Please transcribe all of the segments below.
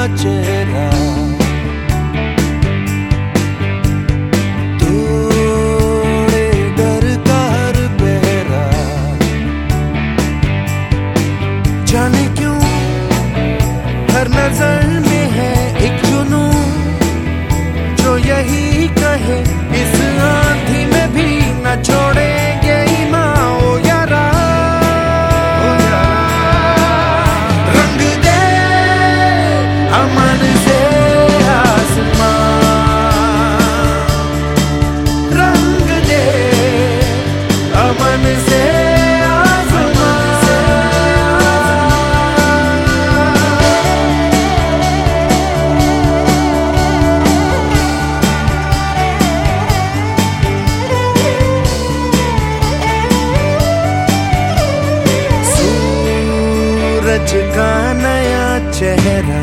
चेहरा, तोड़े डर का हर पहरा। जाने क्यों हर नजर में है एक जुनून, जो यही कहे इस आंधी में भी न छोड़ेंगे ईमान। ओ यारा, रंग दे अमन से आसमान, रंग दे अमन से सूरज का नया चेहरा,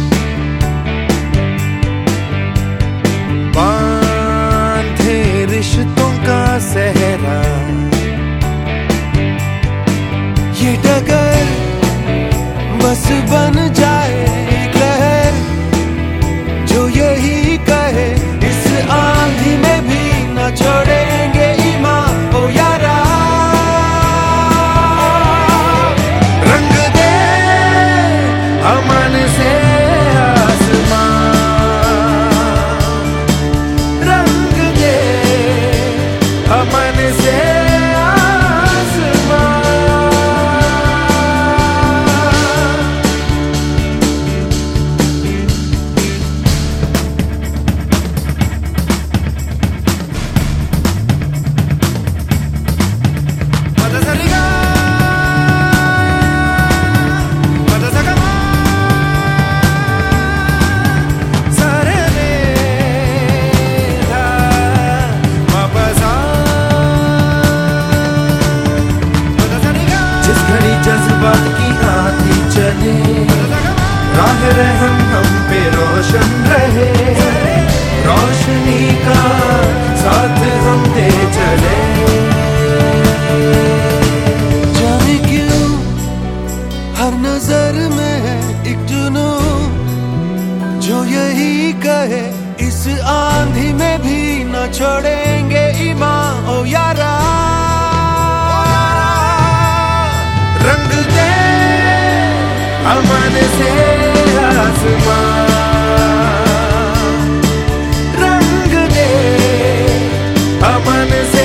बांधे रिश्तों का सहरा। ये डगर बस बन जाए एक लहर, जो यही कहे इस आंधी में भी न छोड़ेंगे ईमान। ओ यारा, अमन से आसमान, रंग दे अमन से आसमान। जज्बात की आंधी चले, राह रहम हम पे रोशन रहे, रोशनी का साथ हम दे चले। जाने क्यों हर नजर में है एक जुनून, जो यही कहे इस आंधी में भी न छोड़ेंगे ईमान। ओ यारा, रंग दे अमन से आसमान, रंग दे अमन से